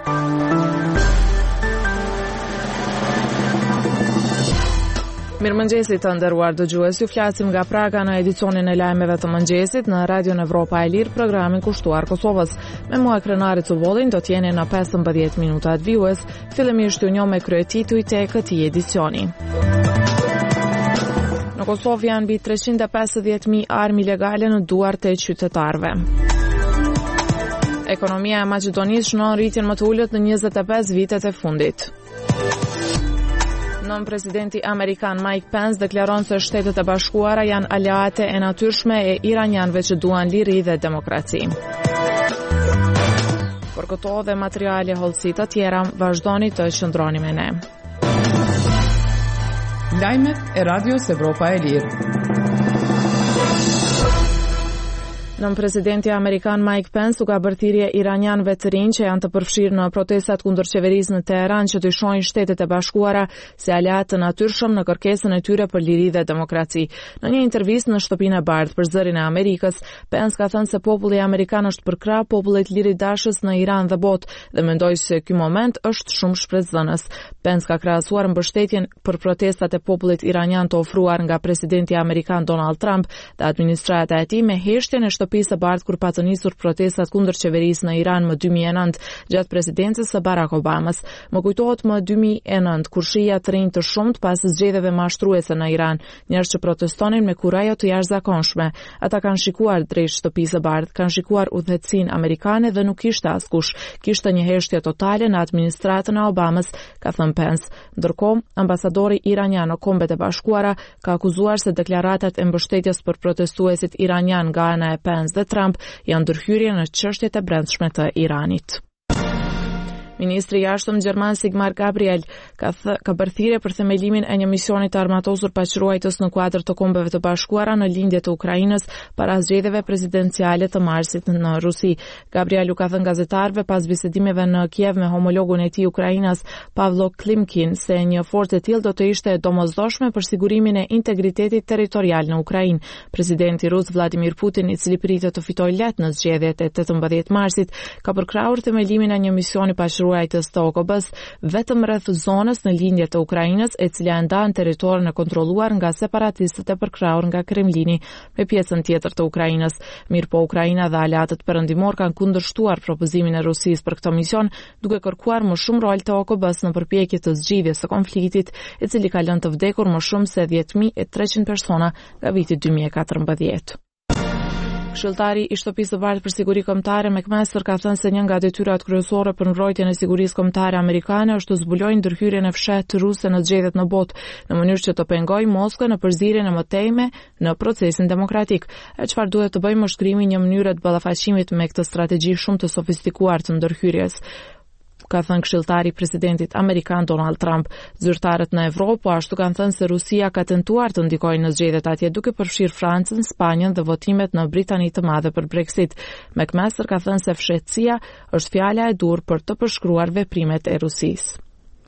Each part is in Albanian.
Mirëmëngjesit të nderuar dëgjues, ju flasim nga Praga në edicionin e lajmeve të mëngjesit në Radion Evropa e Lirë, programin kushtuar Kosovës. Me mua Krenari Cuvollin do t'jeni në 15 minutat vijues, fillimisht ju njoh me kryetitujt e këtij edicioni. Në Kosovë janë mbi 350.000 armë ilegale në duart e qytetarëve. Ekonomia e Maqedonisë shënon rritjen më të ulët në 25 vitet e fundit. Nën presidenti amerikan Mike Pence deklaron se Shtetet e Bashkuara janë aleate e natyrshme e iranianëve që duan liri dhe demokraci. Për këto dhe materiale hollësi të tjera, vazhdoni të qëndroni me ne. Lajmet e Radios Evropa e Lirë. Nën presidenti amerikan Mike Pence u ka bërë thirrje iranianëve të rinj që janë të përfshirë në protestat kundër qeverisë në Teheran që të shohin Shtetet e Bashkuara si aleat të natyrshëm në kërkesën e tyre për liri dhe demokraci. Në një intervistë në Shtëpinë e Bardhë për Zërin e Amerikës, Pence ka thënë se populli amerikan është përkrah popullit liridashës në Iran dhe botë dhe mendoi se ky moment është shumë shpresdhënës. Pence ka krahasuar mbështetjen për protestat e popullit iranian të ofruar nga presidenti amerikan Donald Trump dhe administrata e tij me heshtjen e Shtëpisë së Bardhë kur pa të nisur protestat kundër qeverisë në Iran më 2009 gjatë presidencës së Barack Obamas. Më kujtohet më 2009 kur shija të rinj të shumt pas zgjedhjeve mashtruese në Iran, njerëz që protestonin me kurajo të jashtëzakonshme. Ata kanë shikuar drejt Shtëpisë së Bardhë, kanë shikuar udhëhecinë amerikane dhe nuk kishte askush. Kishte një heshtje totale në administratën e Obamas, ka thënë Pence. Ndërkohë, ambasadori iranian në Kombet e Bashkuara ka akuzuar se deklaratat e mbështetjes për protestuesit iranian nga ana e Pence dhe Trump janë ndërhyrje në çështjet e brendshme të Iranit. Ministri i jashtëm gjerman Sigmar Gabriel ka bërë thirrje për themelimin e një misioni të armatosur paqëruajtës në kuadër të Kombeve të Bashkuara në lindje të Ukrainës para zgjedhjeve presidenciale të marsit në Rusi. Gabriel u ka thënë gazetarëve pas bisedimeve në Kiev me homologun e tij ukrainas Pavlo Klimkin se një forcë e tillë do të ishte e domosdoshme për sigurimin e integritetit territorial në Ukrainë. Presidenti rus Vladimir Putin, i cili pritet të fitojë lehtë në zgjedhjet e 18 marsit, ka përkrahur themelimin e një misioni paqëruajtës të OKB-s vetëm rreth zonës në lindje të Ukrainës, e cila e ndan territorin e kontrolluar nga separatistët e përkrahur nga Kremlini me pjesën tjetër të Ukrainës. Mirëpo Ukraina dhe aleatët perëndimor kanë kundërshtuar propozimin e Rusisë për këtë mision, duke kërkuar më shumë rol të OKB-s në përpjekje të zgjidhjes së konfliktit, i cili ka lënë të vdekur më shumë se 10.300 persona nga viti 2014. Këshilltari i Shtëpisë së Bardhë për siguri kombëtare McMaster ka thënë se një nga detyrat kryesore për mbrojtjen e sigurisë kombëtare amerikane është të zbulojnë ndërhyrjen e fshehtë ruse në zgjedhjet në botë, në mënyrë që të pengojë Moskën në përzierjen e mëtejme në procesin demokratik. E çfarë duhet të bëjmë është krijimi një mënyre të ballafaqimit me këtë strategji shumë të sofistikuar të ndërhyrjes, ka thënë këshilltari i presidentit amerikan Donald Trump. Zyrtarët në Evropë po ashtu kanë thënë se Rusia ka tentuar të ndikojë në zgjedhjet atje duke përfshirë Francën, Spanjën dhe votimet në Britani të Madhe për Brexit. McMaster ka thënë se fshehtësia është fjala e dur për të përshkruar veprimet e Rusisë.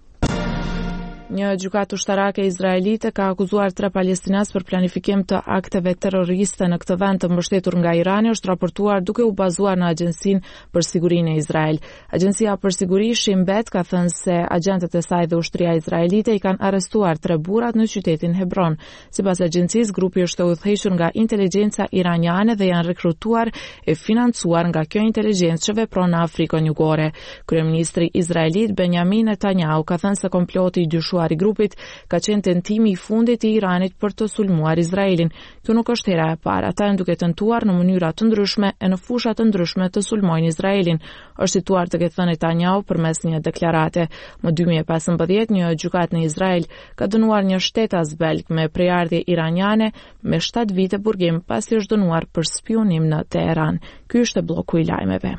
Një gjykatë ushtarake izraelite ka akuzuar 3 palestinas për planifikim të akteve terroriste në këtë vend të mbështetur nga Irani, është raportuar duke u bazuar në Agjencinë për Sigurinë e Izrael. Agjencia për Siguri Shin Bet ka thënë se agjentët e saj dhe ushtria izraelite i kanë arrestuar 3 burrat në qytetin Hebron. Sipas agjencisë, grupi është udhëhequr nga inteligjenca iraniane dhe janë rekrutuar e financuar nga kjo inteligjencë që vepron në Afrikën Jugore. Kryeministri izraelit Benjamin Netanyahu ka thënë se komploti i dyshuar i grupit ka qenë tentimi i fundit i Iranit për të sulmuar Izraelin. Kjo nuk është hera e parë, ata janë duke tentuar në mënyra të ndryshme e në fusha të ndryshme të sulmojnë Izraelin, është situar të ketë thënë Netanyahu përmes një deklarate. Më 2015 një gjykatë në Izrael ka dënuar një shtetas belg me prejardhje iraniane me 7 vite burgim pasi është dënuar për spionim në Teheran. Ky është bloku i lajmeve.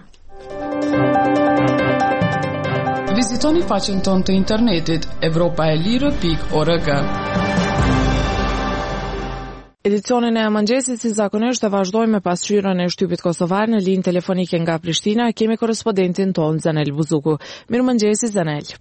Vizitoni faqen tonë të internetit europaelire.org. Edicionin e mëngjesit si zakonisht e vazhdojmë me pasqyrën e shtypit kosovar në linjë telefonike nga Prishtina. Kemi korrespondentin ton Zanel Buzuku. Mirëmëngjesi Zanel.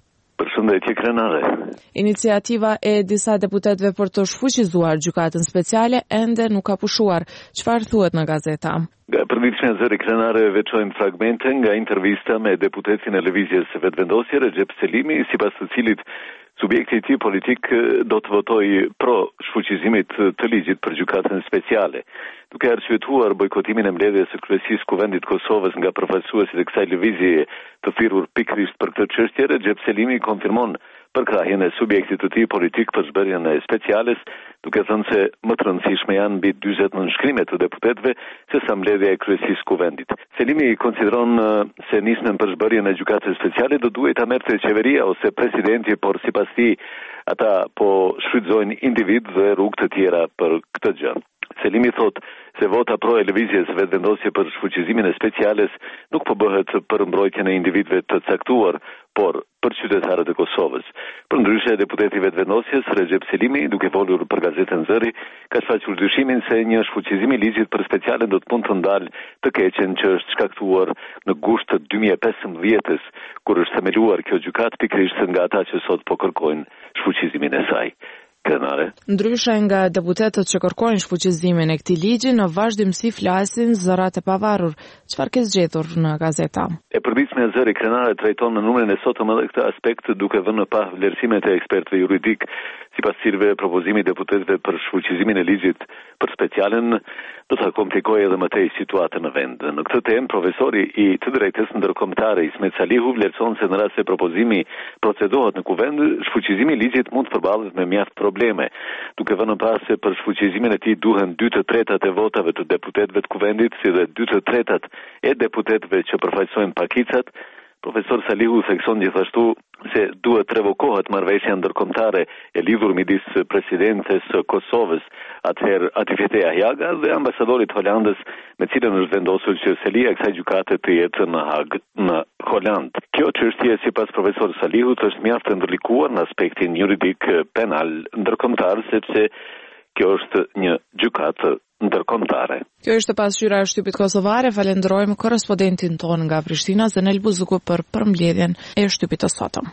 Përshëndetje krenare. Iniciativa e disa deputetëve për të shfuqizuar gjykatën speciale ende nuk ka pushuar. Çfarë thuhet në gazeta? Nga përditshmja zëri krenare veçojmë fragmente nga intervista me deputetin e lëvizjes së vetëvendosje Recep Selimi, sipas të cilit subjekti i tij politik do të votojë pro shfuqizimit të ligjit për gjykatën speciale. Duke arsyetuar bojkotimin e mbledhjes së kryesisë Kuvendit Kosovës nga përfaqësuesit e kësaj lëvizje të thirrur pikërisht për këtë çështje, Recep Selimi konfirmon përkrahjen e subjektit të tij politik për zbërjen e speciales, duke thënë se më të rëndësishme janë mbi 40 nënshkrime të deputetëve sesa mbledhja e kryesisë Kuvendit. Selimi konsideron se nismen për zbërjen e gjykatës speciale do duhet ta merrte qeveria ose presidenti, por sipas tij ata po shfrytëzojnë individ dhe rrugë të tjera për këtë gjë. Selimi thot se vota pro e lëvizjes së vetëvendosje për shfuqizimin e speciales nuk po bëhet për mbrojtjen e individëve të caktuar, por për qytetarët e Kosovës. Përndryshe, deputeti i vetëvendosjes Recep Selimi, duke folur për gazetën Zëri, ka shfaqur dyshimin se një shfuqizim i ligjit për specialen do të mund të ndalë të keqen që është shkaktuar në gusht të 2015-s, kur është themeluar kjo gjykatë pikërisht nga ata që sot po kërkojnë shfuqizimin e saj. Krenare. Ndryshe nga deputetët që kërkojnë shfuqizimin e këtij ligji, në vazhdimsi flasin zërat e pavarur. Çfarë ke zgjetur në gazeta? E përditshmja Zëri krenare trajton në numrin e sotëm edhe këtë aspekt, duke vënë në pa vlerësimet e ekspertëve juridik, sipas cilëve propozimi i deputetëve për shfuqizimin e ligjit për specialen do ta komplikojë edhe më tej situatën në vend. Në këtë temë, profesori i të drejtës ndërkombëtare Ismet Salihu vlerëson se në rast se propozimi procedohet në kuvend, shfuqizimi i ligjit mund të përballet me mjaft probleme, duke vënë pas se për shfuqizimin e tij duhen 2/3 e votave të deputetëve të kuvendit, si dhe 2/3 e deputetëve që përfaqësojnë pakicat. Profesor Salihu thekson gjithashtu se duhet të revokohet marrëveshja ndërkombëtare e lidhur midis presidentes së Kosovës, atëherë Atifete Ahjaga, dhe ambasadorit Holandës, me cilën është vendosur që selia e kësaj gjykate të jetë në Hag, në Holand. Kjo çështje, sipas profesor Salihut, është mjaft e ndërlikuar në aspektin juridik penal ndërkombëtar, sepse kjo është një gjykatë ndërkombëtare. Kjo është pasqyra e shtypit kosovare. Falenderojmë korrespondentin ton nga Prishtina, Zenel Buzuku, për përmbledhjen e shtypit të sotëm.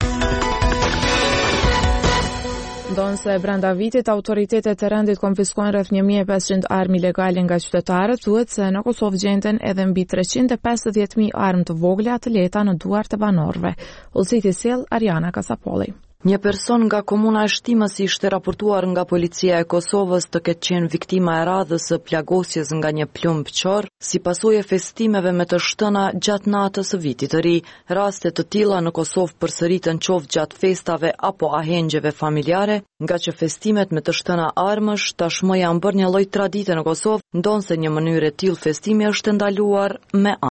Ndonse brenda vitit autoritetet e rendit konfiskojnë rreth 1500 armë ilegale nga qytetarët, thuhet se në Kosovë gjenden edhe mbi 350.000 armë të vogla të lehta në duart e banorëve. Udhëtiti sjell Ariana Kasapolli. Një person nga komuna e Shtimës ishte raportuar nga policia e Kosovës të ketë qenë viktima e radhës së plagosjes nga një plumb qor, si pasojë e festimeve me të shtëna gjatë natës së vitit të ri. Raste të tilla në Kosovë përsëritën qoftë gjatë festave apo ahengjeve familjare, nga që festimet me të shtëna armësh tashmë janë bërë një lloj tradite në Kosovë, ndonse një mënyrë e tillë festimi është ndaluar me